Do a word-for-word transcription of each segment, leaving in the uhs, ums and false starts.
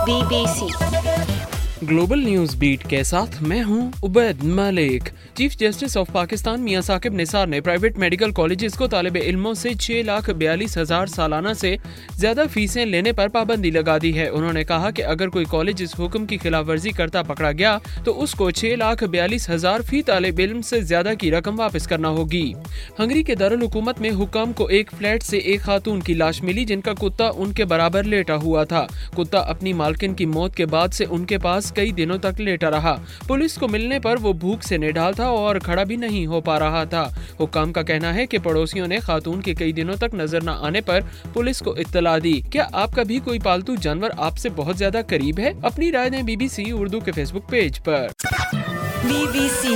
B B C global news beat के साथ मैं हूं Ubaid Malik. Chief justice of Pakistan Mian Saqib Nisar ने प्राइवेट मेडिकल कॉलेजेस को तालिब इल्मों से छह लाख बयालीस हजार सालाना से ज्यादा फीसें लेने पर पाबंदी लगा दी है। उन्होंने कहा कि अगर कोई कॉलेज इस हुक्म की खिलाफ वर्जी करता पकड़ा गया तो उसको छह लाख बयालीस हजार फी तालिब इल्म से ज्यादा की रकम वापस करना होगी। हंगरी के दारुल हुकूमत में हुक्काम को एक फ्लैट से एक खातून की लाश मिली जिनका कुत्ता उनके बराबर लेटा हुआ था। कुत्ता अपनी मालकिन की मौत के बाद से उनके पास कई दिनों तक लेटा रहा। पुलिस को मिलने पर वो भूख से निढाल था और खड़ा भी नहीं हो पा रहा था। हुक्काम का कहना है कि पड़ोसियों ने खातून के कई दिनों तक नजर न आने पर पुलिस को इत्तला दी। क्या आपका भी कोई पालतू जानवर आपसे बहुत ज्यादा करीब है? अपनी राय दें बी बी सी उर्दू के फेसबुक पेज पर। बी बी सी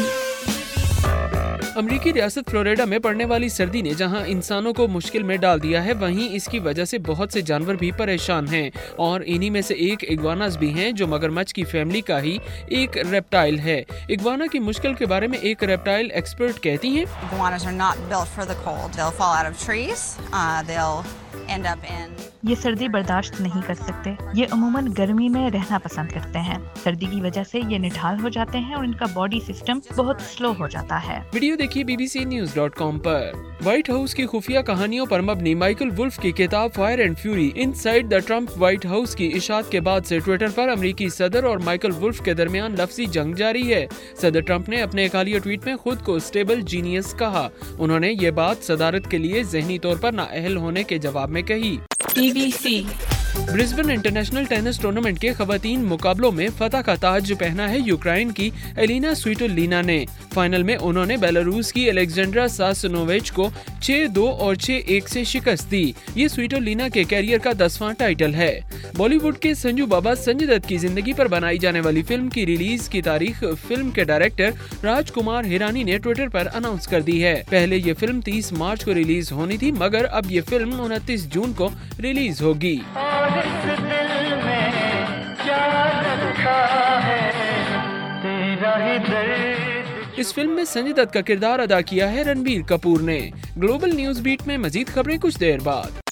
अमरीकी रियासत फ्लोरिडा में पड़ने वाली सर्दी ने जहां इंसानों को मुश्किल में डाल दिया है, वहीं इसकी वजह से बहुत से जानवर भी परेशान हैं और इन्हीं में से एक इग्वानास भी हैं जो मगरमच्छ की फैमिली का ही एक रेप्टाइल है। इग्वाना की मुश्किल के बारे में एक रेप्टाइल एक्सपर्ट कहती हैं, Iguanas are not built for the cold. They'll fall out of trees. Uh, they'll end up in ये सर्दी बर्दाश्त नहीं कर सकते। ये अमूमन गर्मी में रहना पसंद करते हैं। सर्दी की वजह से ये निढाल हो जाते हैं और इनका बॉडी सिस्टम बहुत स्लो हो जाता है। वीडियो देखिए B B C news dot com पर। व्हाइट हाउस की खुफिया कहानियों पर मबनी माइकल वुल्फ की किताब fire and fury inside the Trump White House की इशाअत के बाद से ट्विटर पर अमेरिकी सदर और माइकल वुल्फ के दरमियान लफ्जी जंग जारी है। सदर ट्रम्प ने अपने एक हालिया ट्वीट में खुद को स्टेबल जीनियस कहा। उन्होंने ये बात सदारत के लिए ज़हनी तौर पर नाअहल होने के जवाब में कही। B B C Brisbane international tennis tournament के खवातीन मुकाबलों में फतह का ताज पहना है यूक्रेन की एलिना स्विटोलिना ने। फाइनल में उन्होंने बेलारूस की अलेक्जेंड्रा सासनोविच को छह दो और छह एक से शिकस्त दी। ये स्विटोलिना के कैरियर का दसवां टाइटल है। बॉलीवुड के संजू बाबा संजय दत्त की जिंदगी पर बनाई जाने वाली फिल्म की रिलीज की तारीख फिल्म के डायरेक्टर राजकुमार हिरानी ने ट्विटर पर अनाउंस कर दी है। पहले ये फिल्म तीस मार्च को रिलीज होनी थी, मगर अब ये फिल्म उनतीस जून को रिलीज होगी। इस दिल में क्या रखा है तेरा ही दर्द। इस फिल्म में संजय दत्त का किरदार अदा किया है रणबीर कपूर ने। ग्लोबल न्यूज बीट में मजीद खबरें कुछ देर बाद।